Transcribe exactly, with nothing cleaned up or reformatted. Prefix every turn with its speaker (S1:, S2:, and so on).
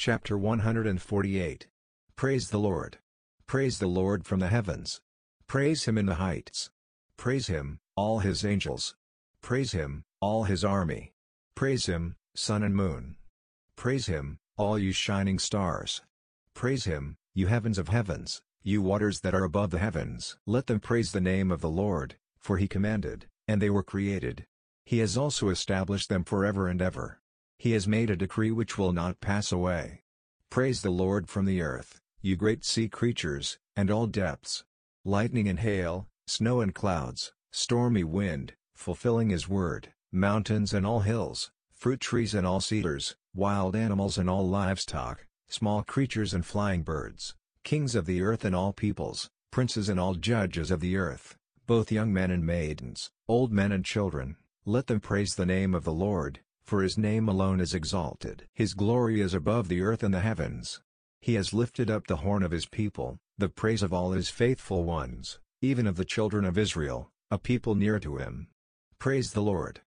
S1: Chapter one hundred forty-eight. Praise the Lord. Praise the Lord from the heavens. Praise Him in the heights. Praise Him, all His angels. Praise Him, all His army. Praise Him, sun and moon. Praise Him, all you shining stars. Praise Him, you heavens of heavens, you waters that are above the heavens. Let them praise the name of the Lord, for He commanded, and they were created. He has also established them forever and ever. He has made a decree which will not pass away. Praise the Lord from the earth, you great sea creatures, and all depths. Lightning and hail, snow and clouds, stormy wind, fulfilling His word, mountains and all hills, fruit trees and all cedars, wild animals and all livestock, small creatures and flying birds, kings of the earth and all peoples, princes and all judges of the earth, both young men and maidens, old men and children, let them praise the name of the Lord, for His name alone is exalted. His glory is above the earth and the heavens. He has lifted up the horn of His people, the praise of all His faithful ones, even of the children of Israel, a people near to Him. Praise the Lord.